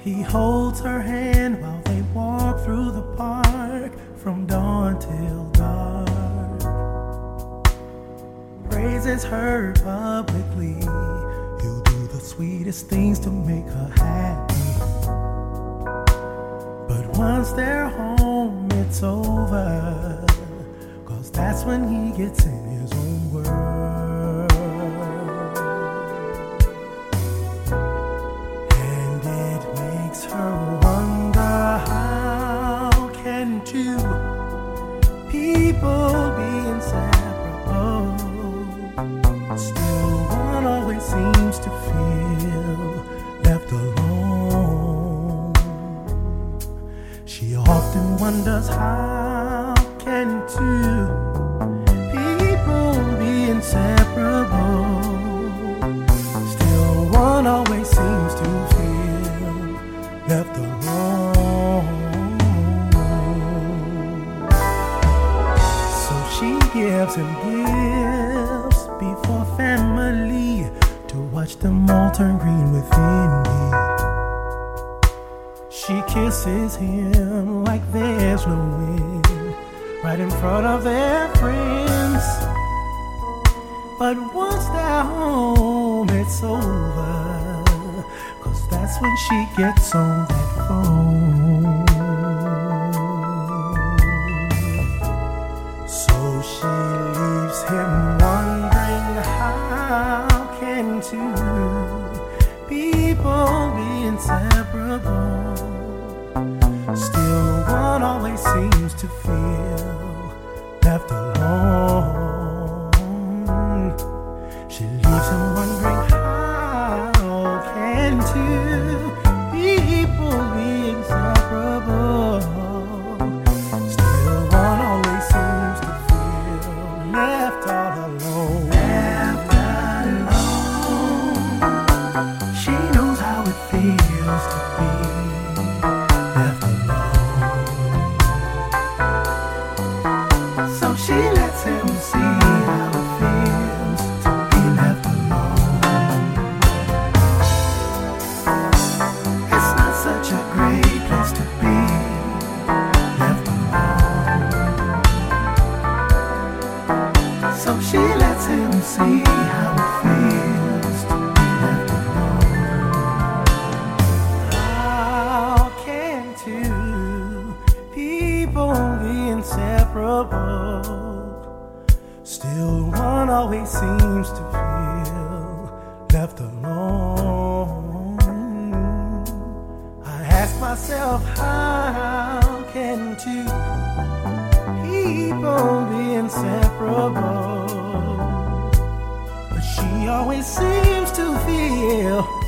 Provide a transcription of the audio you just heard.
He holds her hand while they walk through the park from dawn till dark. Praises her publicly. He'll do the sweetest things to make her happy. But once they're home, it's over, 'cause that's when he gets in his own world. And it makes her wonder, how can two people be inseparable? Still one always seems to feel left alone. She often wonders, how can two people be inseparable? Still one always seems to feel left alone. So she gives him gifts before family to watch them all turn green within me. She kisses him like there's no end, right in front of their friends. But once they're home, it's over, 'cause that's when she gets on that phone. So she leaves him wondering, how can two people be inseparable? Still one always seems to feel left alone. She leaves him wondering, how can two people be inseparable? Still one always seems to feel left all alone. Left alone. She knows how it feels to be left alone. So she lets him see how it feels to be left alone. It's not such a great place to be left alone. So she lets him see how it feels to be left alone. How can two people be inseparable? Still one always seems to feel left alone. I ask myself, how can two people be inseparable? But she always seems to feel